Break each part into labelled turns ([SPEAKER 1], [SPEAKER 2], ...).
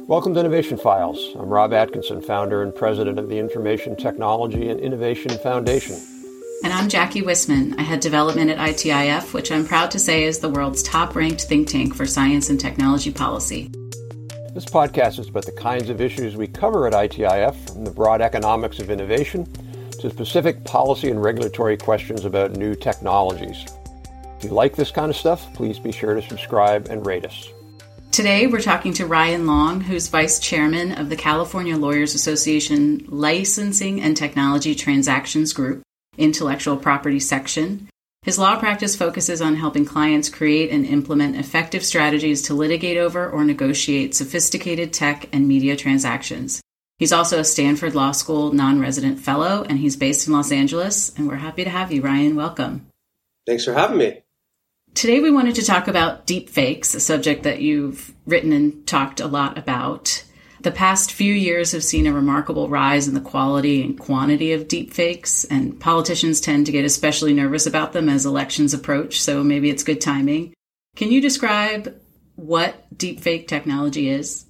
[SPEAKER 1] Welcome to Innovation Files. I'm Rob Atkinson, founder and president of the Information Technology and Innovation Foundation.
[SPEAKER 2] And I'm Jackie Wisman. I head development at ITIF, which I'm proud to say is the world's top-ranked think tank for science and technology policy.
[SPEAKER 1] This podcast is about the kinds of issues we cover at ITIF, from the broad economics of innovation to specific policy and regulatory questions about new technologies. If you like this kind of stuff, please be sure to subscribe and rate us.
[SPEAKER 2] Today, we're talking to Ryan Long, who's vice chairman of the California Lawyers Association Licensing and Technology Transactions Group, Intellectual Property Section. His law practice focuses on helping clients create and implement effective strategies to litigate over or negotiate sophisticated tech and media transactions. He's also a Stanford Law School non-resident fellow, and he's based in Los Angeles. And we're happy to have you, Ryan. Welcome.
[SPEAKER 3] Thanks for having me.
[SPEAKER 2] Today, we wanted to talk about deepfakes, a subject that you've written and talked a lot about. The past few years have seen a remarkable rise in the quality and quantity of deepfakes, and politicians tend to get especially nervous about them as elections approach, so maybe it's good timing. Can you describe what deepfake technology is?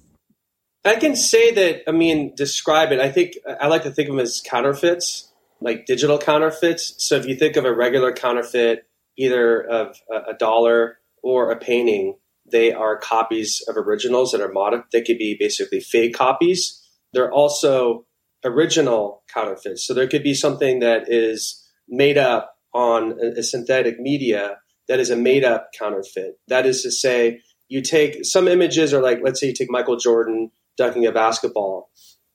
[SPEAKER 3] I can say that, describe it. I think I like to think of them as counterfeits, like digital counterfeits. So if you think of a regular counterfeit, either of a dollar or a painting, they are copies of originals that are modified. They could be basically fake copies. They're also original counterfeits. So there could be something that is made up on a synthetic media that is a made up counterfeit. That is to say, you take some images, or like, let's say you take Michael Jordan dunking a basketball.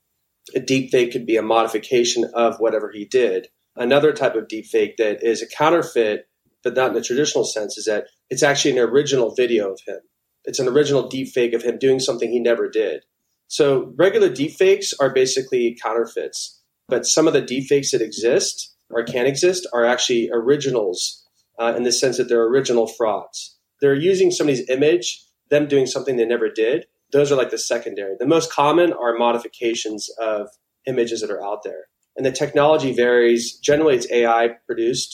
[SPEAKER 3] A deepfake could be a modification of whatever he did. Another type of deepfake that is a counterfeit, but not in the traditional sense, is that it's actually an original video of him. It's an original deepfake of him doing something he never did. So regular deepfakes are basically counterfeits, but some of the deepfakes that exist or can exist are actually originals in the sense that they're original frauds. They're using somebody's image, them doing something they never did. Those are like the secondary. The most common are modifications of images that are out there. And the technology varies. Generally, it's AI produced.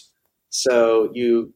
[SPEAKER 3] So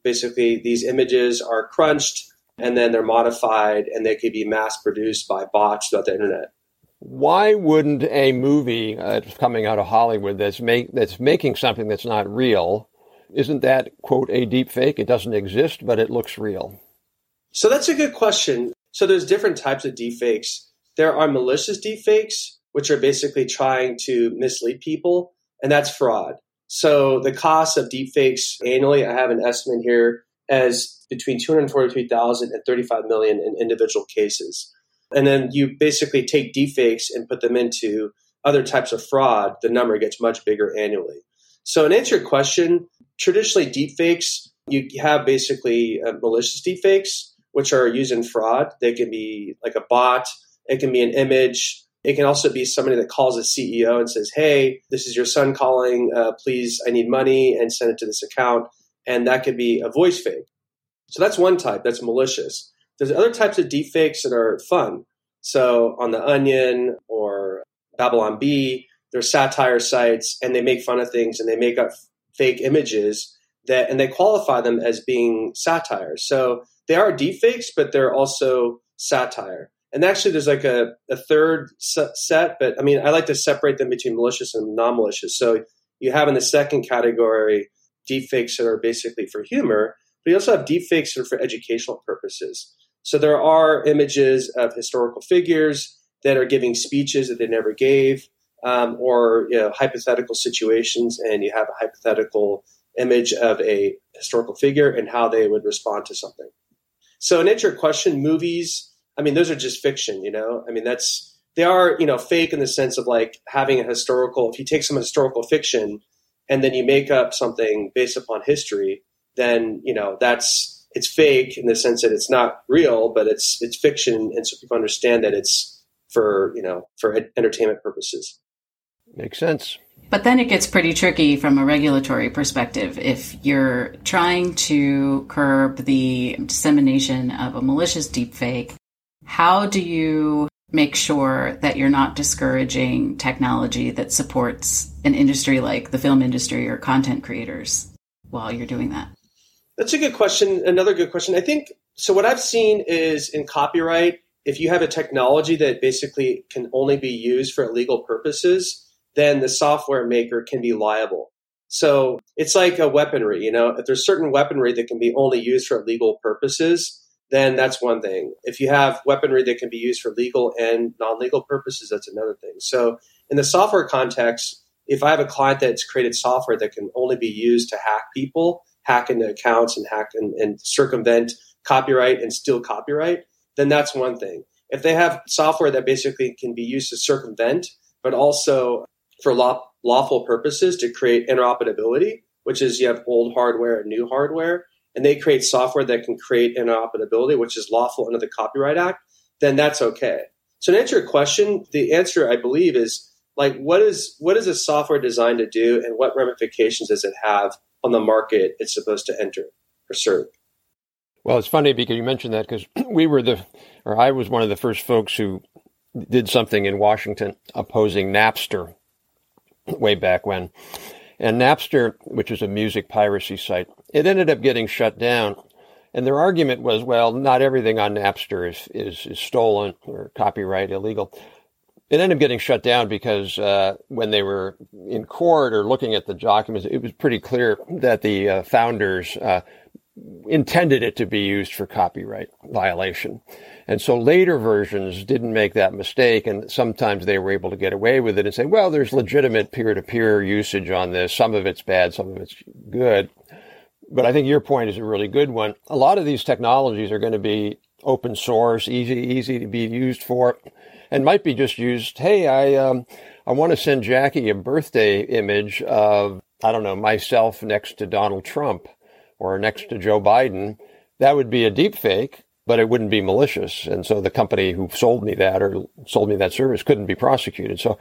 [SPEAKER 3] these images are crunched and then they're modified and they could be mass produced by bots throughout the internet.
[SPEAKER 1] Why wouldn't a movie coming out of Hollywood that's making something that's not real, isn't that, quote, a deep fake? It doesn't exist, but it looks real.
[SPEAKER 3] So that's a good question. So there's different types of deepfakes. There are malicious deepfakes, which are basically trying to mislead people, and that's fraud. So the cost of deepfakes annually, I have an estimate here, as between $243,000 and $35 million in individual cases. And then you basically take deepfakes and put them into other types of fraud, the number gets much bigger annually. So in answer to your question, traditionally deepfakes, you have basically malicious deepfakes, which are used in fraud. They can be like a bot, it can be an image. It can also be somebody that calls a CEO and says, hey, this is your son calling, please, I need money, and send it to this account. And that could be a voice fake. So that's one type, that's malicious. There's other types of deepfakes that are fun. So on The Onion or Babylon Bee, they're satire sites, and they make fun of things, and they make up fake images and they qualify them as being satire. So they are deepfakes, but they're also satire. And actually, there's like a third set, but I like to separate them between malicious and non-malicious. So you have in the second category deepfakes that are basically for humor, but you also have deepfakes that are for educational purposes. So there are images of historical figures that are giving speeches that they never gave, or hypothetical situations, and you have a hypothetical image of a historical figure and how they would respond to something. So in answer to your question, movies, those are just fiction, they are, fake in the sense of like having if you take some historical fiction and then you make up something based upon history, then, it's fake in the sense that it's not real, but it's fiction. And so people understand that it's for entertainment purposes.
[SPEAKER 1] Makes sense.
[SPEAKER 2] But then it gets pretty tricky from a regulatory perspective. If you're trying to curb the dissemination of a malicious deepfake, how do you make sure that you're not discouraging technology that supports an industry like the film industry or content creators while you're doing that?
[SPEAKER 3] That's a good question. Another good question. I think, so what I've seen is in copyright, if you have a technology that basically can only be used for illegal purposes, then the software maker can be liable. So it's like a weaponry, if there's certain weaponry that can be only used for legal purposes, then that's one thing. If you have weaponry that can be used for legal and non-legal purposes, that's another thing. So in the software context, if I have a client that's created software that can only be used to hack people, hack into accounts and hack and circumvent copyright and steal copyright, then that's one thing. If they have software that basically can be used to circumvent, but also for lawful purposes to create interoperability, which is you have old hardware and new hardware, and they create software that can create interoperability, which is lawful under the Copyright Act, then that's okay. So to answer your question, the answer, I believe, is like, what is a software designed to do and what ramifications does it have on the market it's supposed to enter or serve?
[SPEAKER 1] Well, it's funny because you mentioned that because I was one of the first folks who did something in Washington opposing Napster way back when. And Napster, which is a music piracy site, it ended up getting shut down. And their argument was, well, not everything on Napster is stolen or copyright illegal. It ended up getting shut down because when they were in court or looking at the documents, it was pretty clear that the founders intended it to be used for copyright violation. And so later versions didn't make that mistake, and sometimes they were able to get away with it and say, well, there's legitimate peer-to-peer usage on this. Some of it's bad, some of it's good. But I think your point is a really good one. A lot of these technologies are going to be open source, easy to be used for, and might be just used, hey, I want to send Jackie a birthday image of, I don't know, myself next to Donald Trump or next to Joe Biden. That would be a deep fake, but it wouldn't be malicious. And so the company who sold me that or sold me that service couldn't be prosecuted. So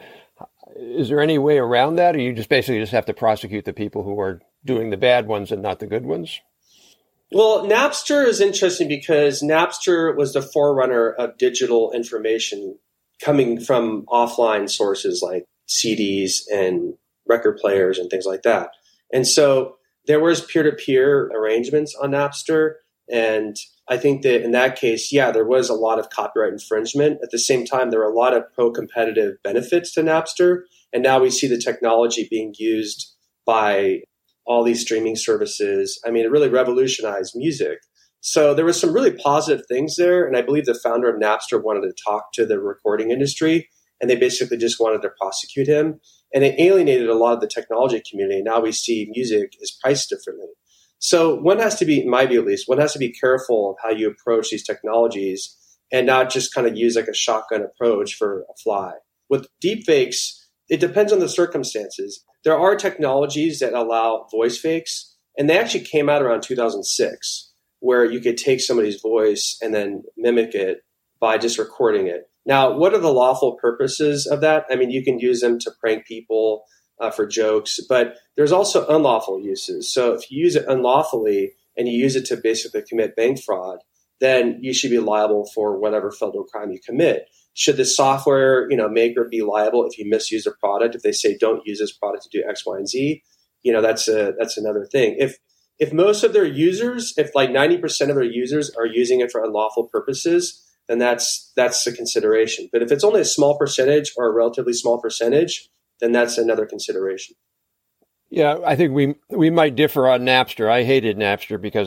[SPEAKER 1] is there any way around that? Or you just basically have to prosecute the people who are doing the bad ones and not the good ones?
[SPEAKER 3] Well, Napster is interesting because Napster was the forerunner of digital information coming from offline sources like CDs and record players and things like that. And so there was peer-to-peer arrangements on Napster. And I think that in that case, yeah, there was a lot of copyright infringement. At the same time, there were a lot of pro-competitive benefits to Napster. And now we see the technology being used by all these streaming services. I mean, it really revolutionized music. So there was some really positive things there. And I believe the founder of Napster wanted to talk to the recording industry, and they basically just wanted to prosecute him. And it alienated a lot of the technology community. Now we see music is priced differently. So one has to be, in my view at least, one has to be careful of how you approach these technologies and not just kind of use like a shotgun approach for a fly. With deepfakes, it depends on the circumstances. There are technologies that allow voice fakes, and they actually came out around 2006, where you could take somebody's voice and then mimic it by just recording it. Now, what are the lawful purposes of that? I mean, you can use them to prank people for jokes, but there's also unlawful uses. So if you use it unlawfully and you use it to basically commit bank fraud, then you should be liable for whatever federal crime you commit. Should the software, maker be liable if you misuse a product? If they say don't use this product to do X, Y, and Z, that's another thing. If most of their users, if like 90% of their users are using it for unlawful purposes, then that's a consideration. But if it's only a small percentage or a relatively small percentage, then that's another consideration.
[SPEAKER 1] Yeah, I think we might differ on Napster. I hated Napster because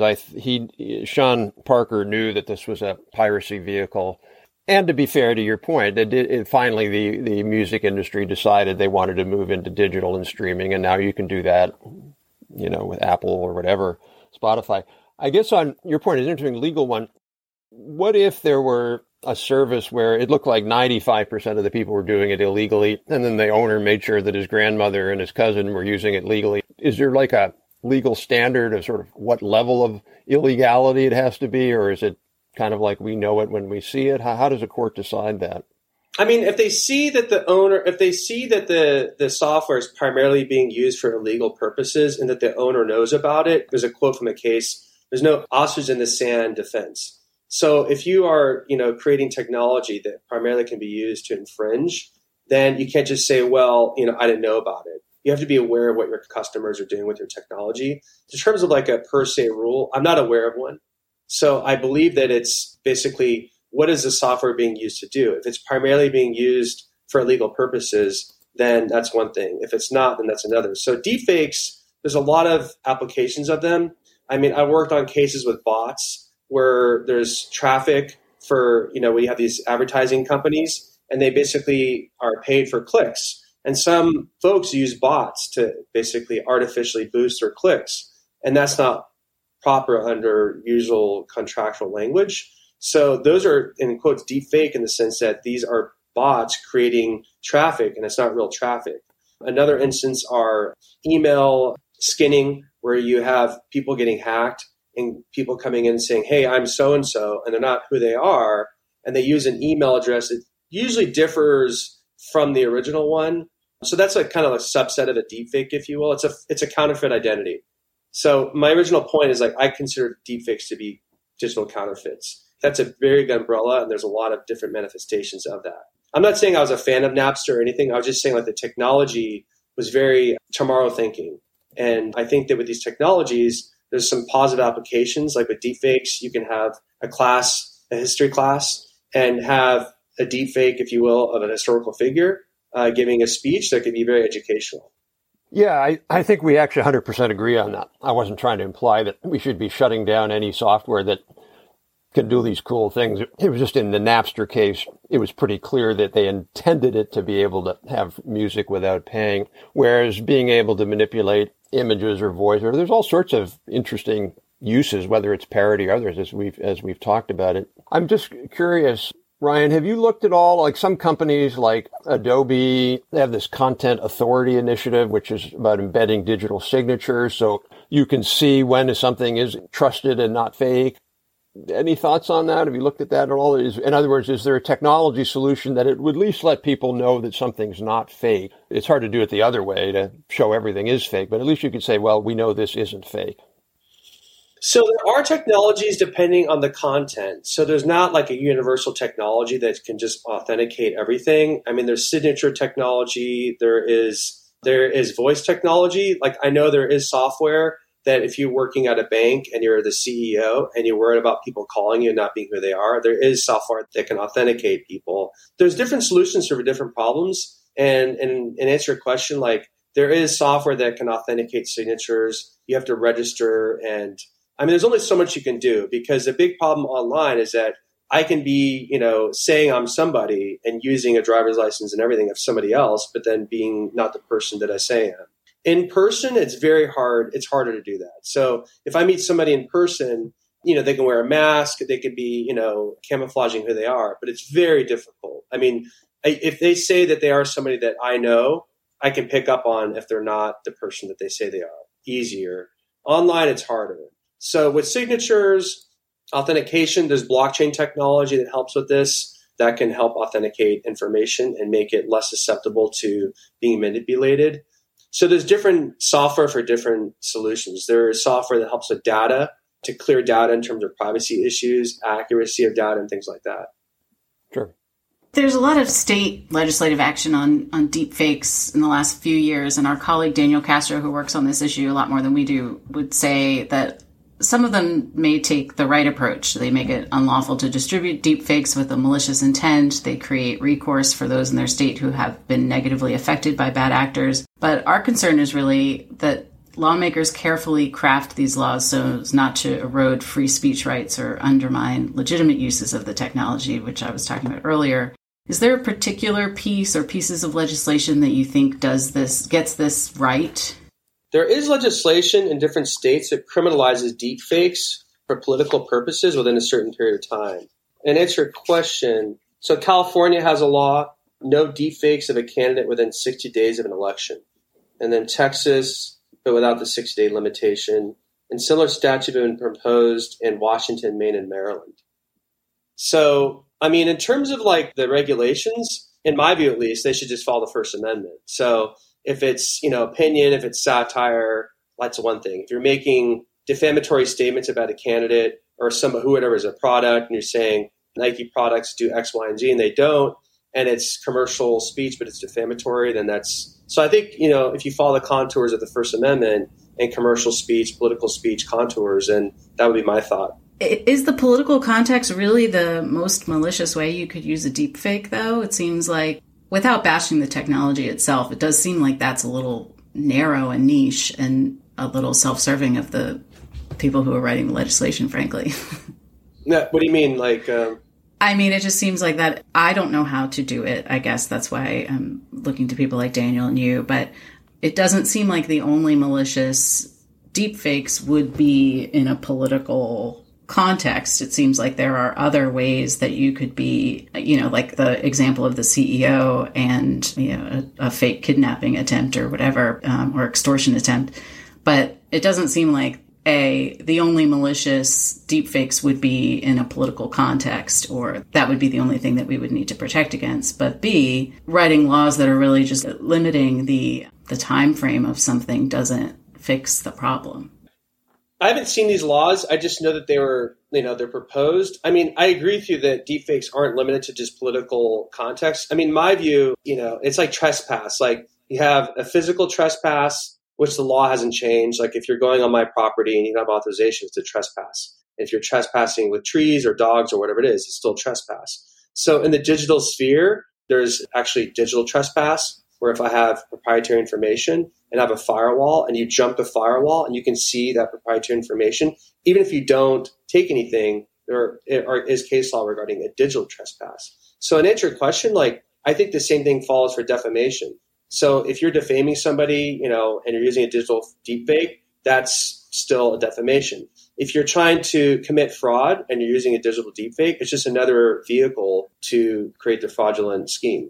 [SPEAKER 1] Sean Parker knew that this was a piracy vehicle. And to be fair to your point, finally the music industry decided they wanted to move into digital and streaming, and now you can do that, with Apple or whatever, Spotify. I guess on your point, it's an interesting legal one. What if there were a service where it looked like 95% of the people were doing it illegally, and then the owner made sure that his grandmother and his cousin were using it legally? Is there like a legal standard of sort of what level of illegality it has to be, or is it kind of like we know it when we see it? How does a court decide that?
[SPEAKER 3] I mean, if they see that the software is primarily being used for illegal purposes and that the owner knows about it, there's a quote from a case, there's no ostrich in the sand defense. So if you are, creating technology that primarily can be used to infringe, then you can't just say, well, I didn't know about it. You have to be aware of what your customers are doing with your technology. In terms of like a per se rule, I'm not aware of one. So I believe that it's basically what is the software being used to do? If it's primarily being used for legal purposes, then that's one thing. If it's not, then that's another. So deepfakes, there's a lot of applications of them. I mean, I worked on cases with bots where there's traffic for, we have these advertising companies and they basically are paid for clicks. And some folks use bots to basically artificially boost their clicks. And that's not proper under usual contractual language. So those are, in quotes, deep fake in the sense that these are bots creating traffic and it's not real traffic. Another instance are email skinning, where you have people getting hacked and people coming in saying, hey, I'm so-and-so, and they're not who they are. And they use an email address that usually differs from the original one. So that's a kind of a subset of a deepfake, if you will. It's a counterfeit identity. So my original point is I consider deepfakes to be digital counterfeits. That's a very good umbrella, and there's a lot of different manifestations of that. I'm not saying I was a fan of Napster or anything. I was just saying the technology was very tomorrow thinking. And I think that with these technologies, there's some positive applications. Like with deepfakes, you can have a history class, and have a deepfake, if you will, of an historical figure giving a speech that could be very educational.
[SPEAKER 1] Yeah, I think we actually 100% agree on that. I wasn't trying to imply that we should be shutting down any software that can do these cool things. It was just in the Napster case, it was pretty clear that they intended it to be able to have music without paying, whereas being able to manipulate images or voice, or there's all sorts of interesting uses, whether it's parody or others, as we've talked about it. I'm just curious, Ryan, have you looked at all, like some companies like Adobe, they have this Content Authority Initiative, which is about embedding digital signatures so you can see when something is trusted and not fake. Any thoughts on that? Have you looked at that at all? In other words, is there a technology solution that it would at least let people know that something's not fake? It's hard to do it the other way to show everything is fake, but at least you could say, well, we know this isn't fake.
[SPEAKER 3] So there are technologies depending on the content. So there's not like a universal technology that can just authenticate everything. I mean, there's signature technology. There is voice technology. Like I know there is software that if you're working at a bank and you're the CEO and you're worried about people calling you and not being who they are, there is software that can authenticate people. There's different solutions for different problems. And answer your question, like there is software that can authenticate signatures. You have to register, and I mean, there's only so much you can do, because the big problem online is that I can be, saying I'm somebody and using a driver's license and everything of somebody else, but then being not the person that I say I am. In person, it's very hard. It's harder to do that. So if I meet somebody in person, they can wear a mask, they could be, camouflaging who they are, but it's very difficult. I mean, if they say that they are somebody that I know, I can pick up on if they're not the person that they say they are. Easier. Online, it's harder. So with signatures, authentication, there's blockchain technology that helps with this, that can help authenticate information and make it less susceptible to being manipulated. So there's different software for different solutions. There is software that helps with data, to clear data in terms of privacy issues, accuracy of data, and things like that.
[SPEAKER 1] Sure.
[SPEAKER 2] There's a lot of state legislative action on deep fakes in the last few years, and our colleague Daniel Castro, who works on this issue a lot more than we do, would say that some of them may take the right approach. They make it unlawful to distribute deep fakes with a malicious intent. They create recourse for those in their state who have been negatively affected by bad actors. But our concern is really that lawmakers carefully craft these laws so as not to erode free speech rights or undermine legitimate uses of the technology, which I was talking about earlier. Is there a particular piece or pieces of legislation that you think gets this right?
[SPEAKER 3] There is legislation in different states that criminalizes deepfakes for political purposes within a certain period of time. And answer your question, so California has a law, no deepfakes of a candidate within 60 days of an election. And then Texas, but without the 60-day limitation. And similar statutes have been proposed in Washington, Maine, and Maryland. So, I mean, in terms of like the regulations, in my view at least, they should just follow the First Amendment. So if it's, opinion, if it's satire, that's one thing. If you're making defamatory statements about a candidate or whoever is a product, and you're saying Nike products do X, Y, and Z, and they don't, and it's commercial speech, but it's defamatory, then that's... So I think, if you follow the contours of the First Amendment and commercial speech, political speech contours, and that would be my thought.
[SPEAKER 2] Is the political context really the most malicious way you could use a deepfake, though? It seems like, without bashing the technology itself, it does seem like that's a little narrow and niche and a little self-serving of the people who are writing the legislation, frankly.
[SPEAKER 3] No, what do you mean?
[SPEAKER 2] I mean, it just seems like that I don't know how to do it. I guess that's why I'm looking to people like Daniel and you. But it doesn't seem like the only malicious deepfakes would be in a political context. It seems like there are other ways that you could be, like the example of the CEO and, a fake kidnapping attempt or whatever, or extortion attempt. But it doesn't seem like the only malicious deepfakes would be in a political context, or that would be the only thing that we would need to protect against. But B, writing laws that are really just limiting the time frame of something doesn't fix the problem.
[SPEAKER 3] I haven't seen these laws. I just know that they're proposed. I mean, I agree with you that deepfakes aren't limited to just political context. I mean, my view, it's like trespass. Like you have a physical trespass, which the law hasn't changed. Like if you're going on my property and you don't have authorization, it's a trespass. If you're trespassing with trees or dogs or whatever it is, it's still trespass. So in the digital sphere, there's actually digital trespass, where if I have proprietary information and have a firewall and you jump the firewall and you can see that proprietary information, even if you don't take anything, there is case law regarding a digital trespass. So in answer to your question, I think the same thing follows for defamation. So if you're defaming somebody, and you're using a digital deepfake, that's still a defamation. If you're trying to commit fraud and you're using a digital deepfake, it's just another vehicle to create the fraudulent scheme.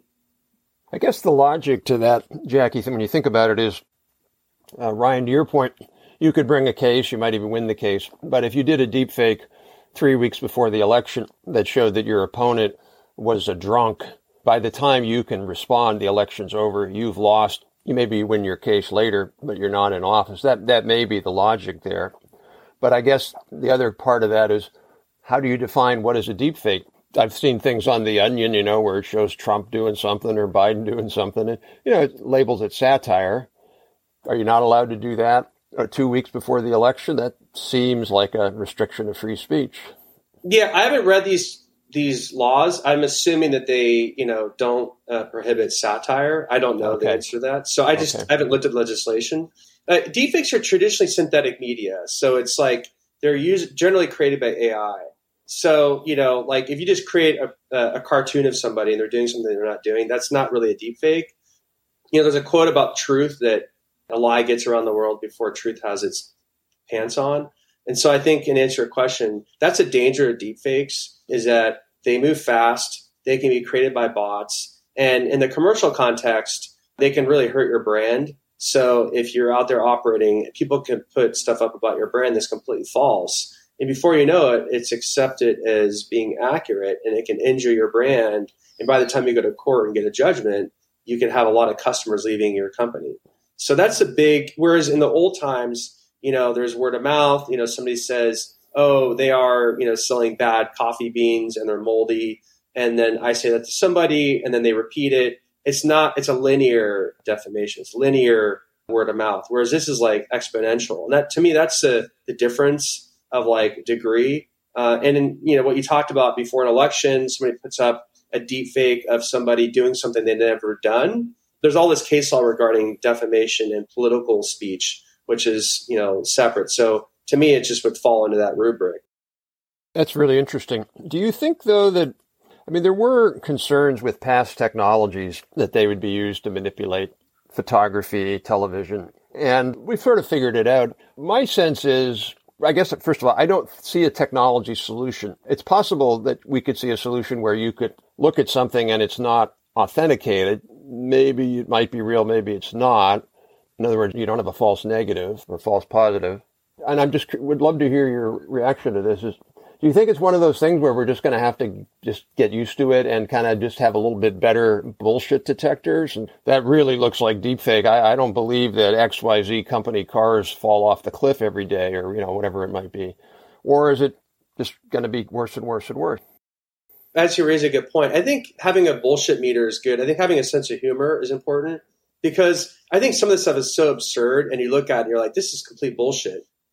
[SPEAKER 1] I guess the logic to that, Jackie, when you think about it is, Ryan, to your point, you could bring a case, you might even win the case. But if you did a deepfake 3 weeks before the election that showed that your opponent was a drunk, by the time you can respond, the election's over, you've lost. You maybe win your case later, but you're not in office. That may be the logic there. But I guess the other part of that is, how do you define what is a deepfake? I've seen things on The Onion, where it shows Trump doing something or Biden doing something, and, it labels it satire. Are you not allowed to do that 2 weeks before the election? That seems like a restriction of free speech.
[SPEAKER 3] Yeah, I haven't read these laws. I'm assuming that they, don't prohibit satire. I don't know the answer to that. So I haven't looked at legislation. Deepfakes are traditionally synthetic media. So it's like they're generally created by AI. So, if you just create a cartoon of somebody and they're doing something they're not doing, that's not really a deepfake. There's a quote about truth that a lie gets around the world before truth has its pants on. And so I think, in answer to your question, that's a danger of deepfakes, is that they move fast, they can be created by bots, and in the commercial context, they can really hurt your brand. So if you're out there operating, people can put stuff up about your brand that's completely false. And before you know it, it's accepted as being accurate, and it can injure your brand. And by the time you go to court and get a judgment, you can have a lot of customers leaving your company. So that's a big, whereas in the old times, there's word of mouth, somebody says, oh, they are, selling bad coffee beans and they're moldy. And then I say that to somebody and then they repeat it. It's a linear defamation. It's linear word of mouth. Whereas this is like exponential. And that, to me, that's the difference of degree. And in, what you talked about before an election, somebody puts up a deep fake of somebody doing something they've never done. There's all this case law regarding defamation and political speech, which is, separate. So to me, it just would fall into that rubric.
[SPEAKER 1] That's really interesting. Do you think, though, that, there were concerns with past technologies that they would be used to manipulate photography, television, and we've sort of figured it out. My sense is, I guess, first of all, I don't see a technology solution. It's possible that we could see a solution where you could look at something and it's not authenticated. Maybe it might be real, maybe it's not. In other words, you don't have a false negative or false positive. And would love to hear your reaction to this. Do you think it's one of those things where we're just going to have to just get used to it and kind of just have a little bit better bullshit detectors? And that really looks like deepfake. I don't believe that XYZ company cars fall off the cliff every day or, whatever it might be. Or is it just going to be worse and worse and worse?
[SPEAKER 3] As you raise a good point, I think having a bullshit meter is good. I think having a sense of humor is important because I think some of this stuff is so absurd and you look at it and you're like, this is complete bullshit.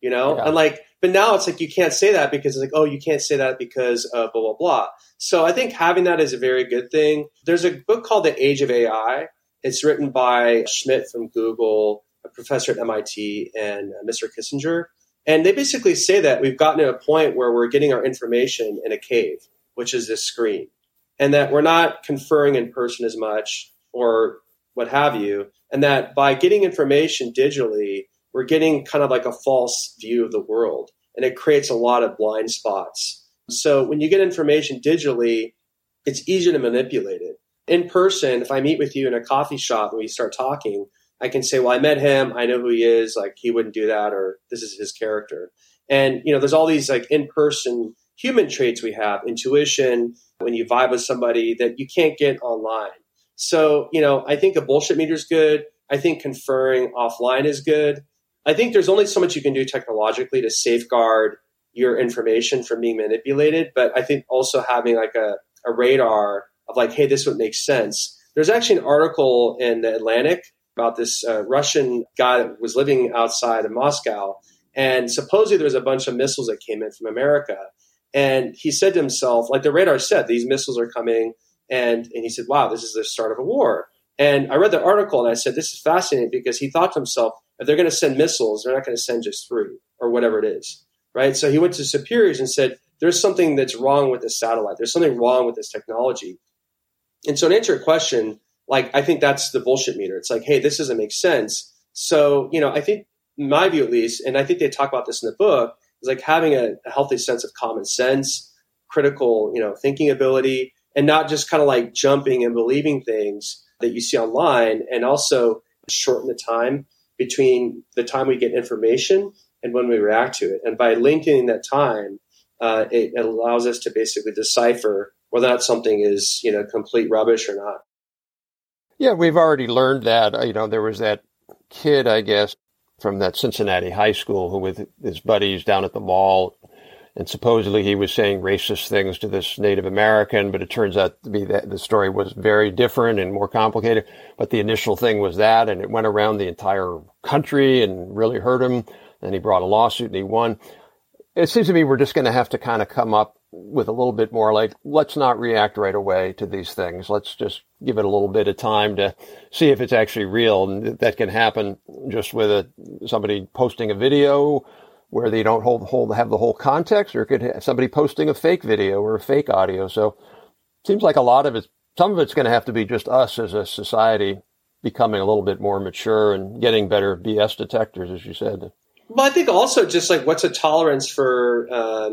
[SPEAKER 3] Yeah. And but now it's you can't say that because it's oh, you can't say that because of blah, blah, blah. So I think having that is a very good thing. There's a book called The Age of AI. It's written by Schmidt from Google, a professor at MIT, and Mr. Kissinger. And they basically say that we've gotten to a point where we're getting our information in a cave, which is this screen, and that we're not conferring in person as much or what have you, and that by getting information digitally, we're getting kind of a false view of the world, and it creates a lot of blind spots. So when you get information digitally, it's easier to manipulate it. In person, if I meet with you in a coffee shop and we start talking, I can say, well, I met him. I know who he is. He wouldn't do that, or this is his character. And, there's all these in-person human traits we have, intuition, when you vibe with somebody that you can't get online. So, I think a bullshit meter is good. I think conferring offline is good. I think there's only so much you can do technologically to safeguard your information from being manipulated. But I think also having a radar of hey, this would make sense. There's actually an article in the Atlantic about this Russian guy that was living outside of Moscow. And supposedly there was a bunch of missiles that came in from America. And he said to himself, the radar said, these missiles are coming. And he said, wow, this is the start of a war. And I read the article and I said, this is fascinating, because he thought to himself, if they're going to send missiles, they're not going to send just 3 or whatever it is. Right. So he went to superiors and said, there's something that's wrong with this satellite. There's something wrong with this technology. And so to answer your question, I think that's the bullshit meter. It's hey, this doesn't make sense. So, I think, in my view at least, and I think they talk about this in the book, is having a healthy sense of common sense, critical, thinking ability, and not just kind of jumping and believing things that you see online, and also shorten the time between the time we get information and when we react to it. And by lengthening that time, it allows us to basically decipher whether or not something is, complete rubbish or not.
[SPEAKER 1] Yeah, we've already learned that. There was that kid, I guess, from that Cincinnati high school who with his buddies down at the mall, and supposedly he was saying racist things to this Native American, but it turns out to be that the story was very different and more complicated. But the initial thing was that, and it went around the entire country and really hurt him. And he brought a lawsuit and he won. It seems to me we're just going to have to kind of come up with a little bit more let's not react right away to these things. Let's just give it a little bit of time to see if it's actually real. And that can happen just with somebody posting a video where they don't have the whole context, or it could have somebody posting a fake video or a fake audio. So it seems like some of it's going to have to be just us as a society becoming a little bit more mature and getting better BS detectors, as you said.
[SPEAKER 3] Well, I think also just what's a tolerance for,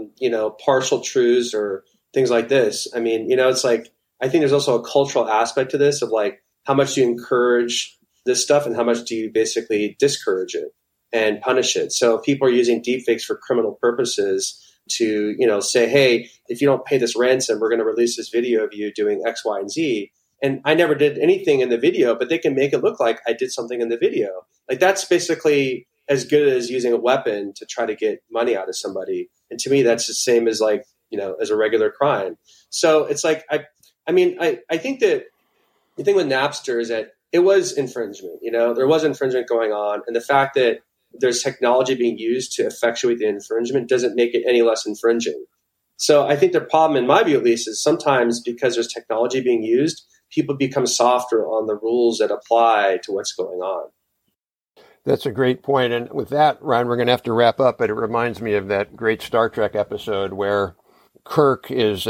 [SPEAKER 3] partial truths or things like this. I mean, it's I think there's also a cultural aspect to this of how much do you encourage this stuff and how much do you basically discourage it and punish it. So if people are using deepfakes for criminal purposes to, say, hey, if you don't pay this ransom, we're going to release this video of you doing X, Y, and Z. And I never did anything in the video, but they can make it look like I did something in the video. That's basically as good as using a weapon to try to get money out of somebody. And to me, that's the same as as a regular crime. So it's I think that the thing with Napster is that it was infringement, there was infringement going on. And the fact that there's technology being used to effectuate the infringement doesn't make it any less infringing. So I think the problem, in my view at least, is sometimes because there's technology being used, people become softer on the rules that apply to what's going on.
[SPEAKER 1] That's a great point. And with that, Ryan, we're going to have to wrap up, but it reminds me of that great Star Trek episode where Kirk is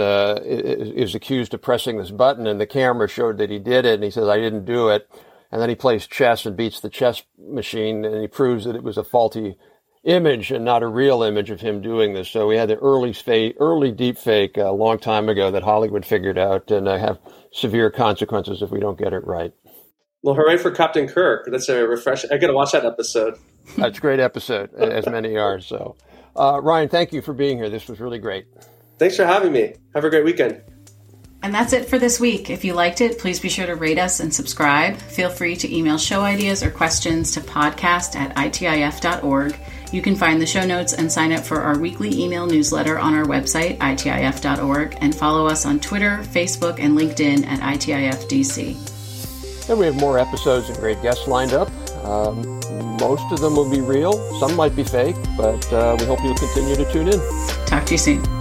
[SPEAKER 1] accused of pressing this button, and the camera showed that he did it, and he says, I didn't do it. And then he plays chess and beats the chess machine, and he proves that it was a faulty image and not a real image of him doing this. So we had the early deep fake a long time ago that Hollywood figured out, and have severe consequences if we don't get it right.
[SPEAKER 3] Well, hooray for Captain Kirk. That's a refreshing. I got to watch that episode.
[SPEAKER 1] That's a great episode, as many are. So, Ryan, thank you for being here. This was really great.
[SPEAKER 3] Thanks for having me. Have a great weekend.
[SPEAKER 2] And that's it for this week. If you liked it, please be sure to rate us and subscribe. Feel free to email show ideas or questions to podcast@itif.org. You can find the show notes and sign up for our weekly email newsletter on our website, itif.org, and follow us on Twitter, Facebook, and LinkedIn at ITIFDC.
[SPEAKER 1] And we have more episodes and great guests lined up. Most of them will be real. Some might be fake, but we hope you'll continue to tune in.
[SPEAKER 2] Talk to you soon.